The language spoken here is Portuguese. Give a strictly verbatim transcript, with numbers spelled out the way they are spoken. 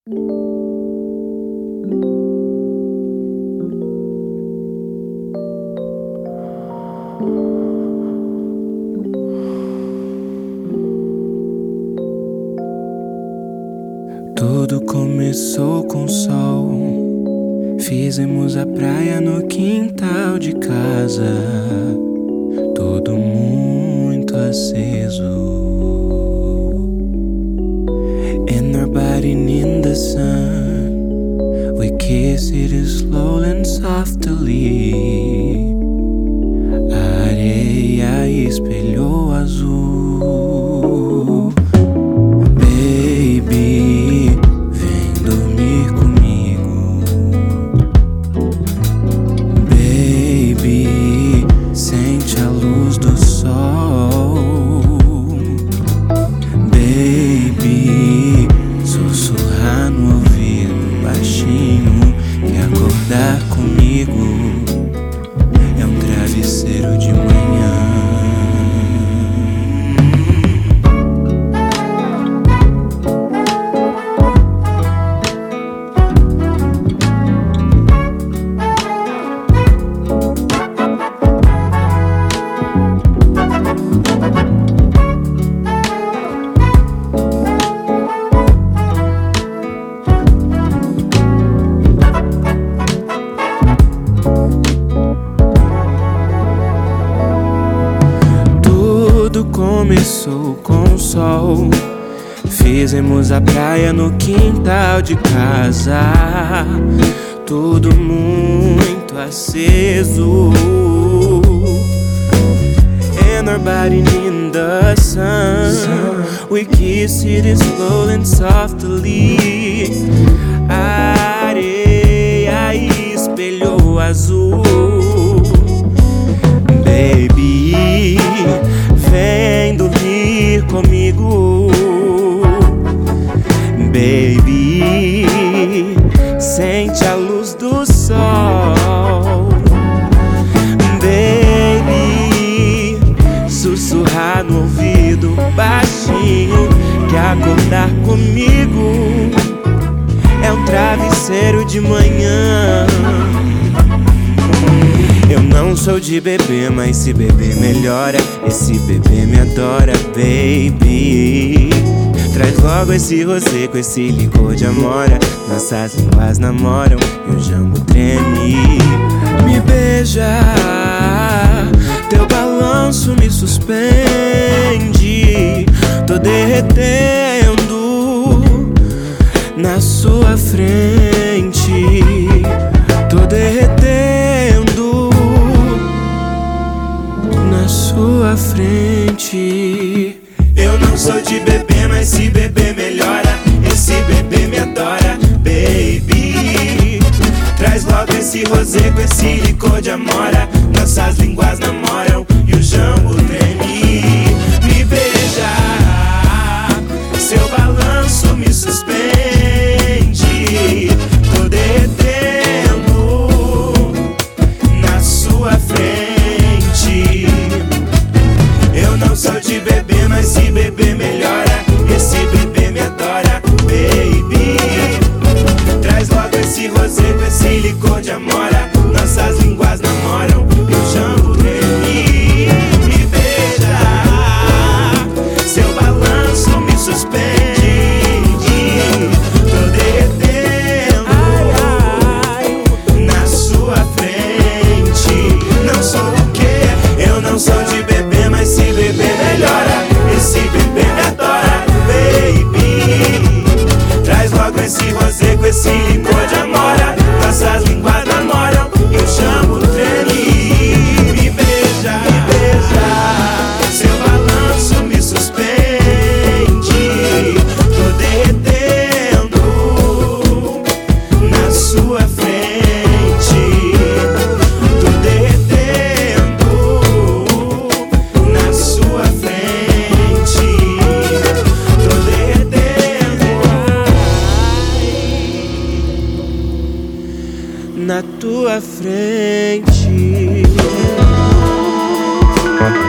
Tudo começou com sol. Fizemos a praia no quintal de casa. Tudo muito aceso. And our body in the sun. We kiss it slowly and softly. A areia espelhou azul. Baby, vem dormir comigo. Baby, sente a luz do sol. Baby, sussurrar no ouvido baixinho. Quer acordar comigo? É um travesseiro de manhã. Começou com o sol. Fizemos a praia no quintal de casa. Tudo muito aceso. And our body in the sun. We kiss it slowly and softly. A areia espelhou azul. Baby, vem dormir comigo. Baby, sente a luz do sol. Baby, sussurrar no ouvido baixinho. Quer acordar comigo? É um travesseiro de manhã. Eu não sou de beber, mas se beber melhora. Esse bebê me adora, baby. Traz logo esse rosé com esse licor de amora. Nossas línguas namoram e o jambo treme. Me beija, teu balanço me suspende. Tô derretendo na sua frente. Tô derretendo na sua frente. Eu não sou de beber, mas se beber melhora. Esse bebê me adora, baby. Traz logo esse rosé com esse licor de amora. Nossas línguas namoram e o jambo treme. Me beija, seu balanço me suspende. Tô derretendo na sua frente. Eu não sou de beber, mas se beber melhora. Esse bebê me adora, baby. Traz logo esse rosé com esse licor de amora. Nossas línguas namoram e o jambo treme. Me beija, seu balanço me suspende. Tô derretendo na sua frente. Não sou o quê? Eu não sou de beber, mas se beber melhora. Esse bebê me adora, baby. Traz logo esse rosé com esse licor de amora. Nossas línguas namoram e o jambo treme. Me beija, me beija, seu balanço me suspende. Tô derretendo na sua frente. Tô derretendo na sua frente. Tô derretendo na tua frente.